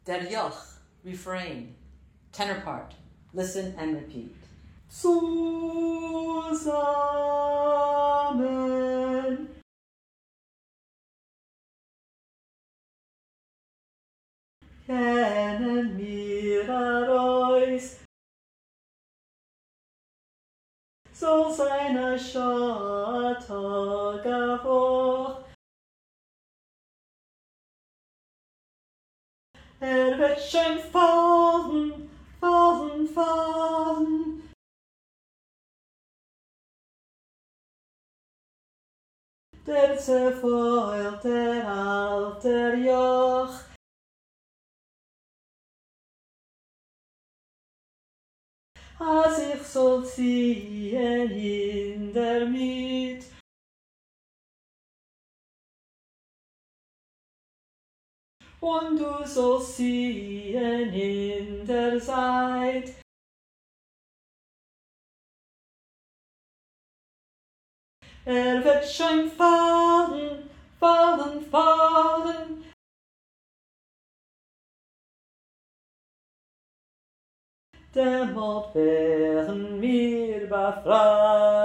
Der Joch, refrain, tenor part. Listen and repeat. Zusammen kennen wir euch, so seine Tage vor. Wird schon fallen, fallen, fallen. Der zerfeuerte alte Joch, als ich soll ziehen in der Miet. Und du sollst ziehen in der Zeit. Wird schon fallen, fallen, fallen. Dämmert werden wir befreit.